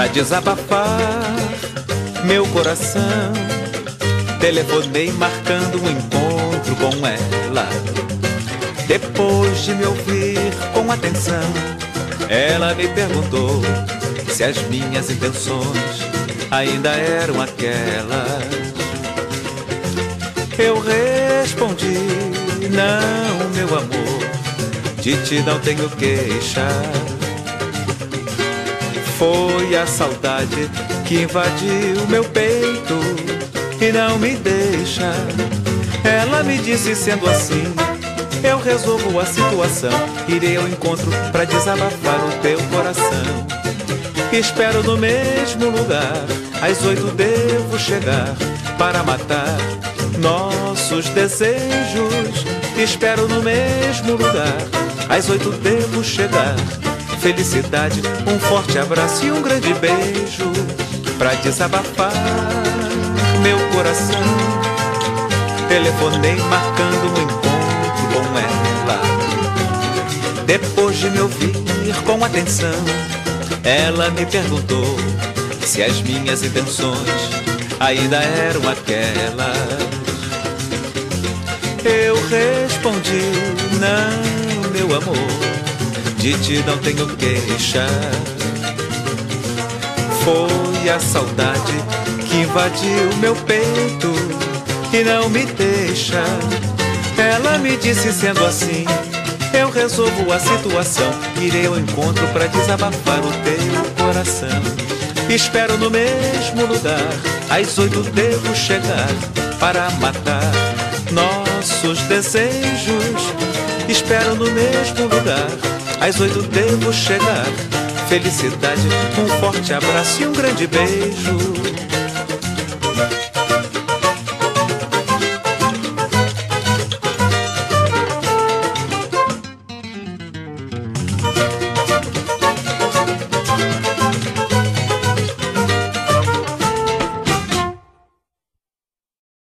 Pra desabafar meu coração, telefonei marcando um encontro com ela. Depois de me ouvir com atenção, ela me perguntou se as minhas intenções ainda eram aquelas. Eu respondi: não, meu amor, de ti não tenho queixa. Foi a saudade que invadiu meu peito e não me deixa. Ela me disse: sendo assim, eu resolvo a situação. Irei ao encontro pra desabafar o teu coração. Espero no mesmo lugar, às 8 devo chegar para matar nossos desejos. Espero no mesmo lugar, às 8 devo chegar. Felicidade, um forte abraço e um grande beijo pra desabafar meu coração. Telefonei marcando um encontro com ela. Depois de me ouvir com atenção, ela me perguntou se as minhas intenções ainda eram aquelas. Eu respondi: não, meu amor, de ti não tenho queixa. Foi a saudade que invadiu meu peito e não me deixa. Ela me disse: sendo assim, eu resolvo a situação. Irei ao encontro pra desabafar o teu coração. Espero no mesmo lugar, às 8 devo chegar para matar nossos desejos. Espero no mesmo lugar, às 8 devo chegar. Felicidade, um forte abraço e um grande beijo.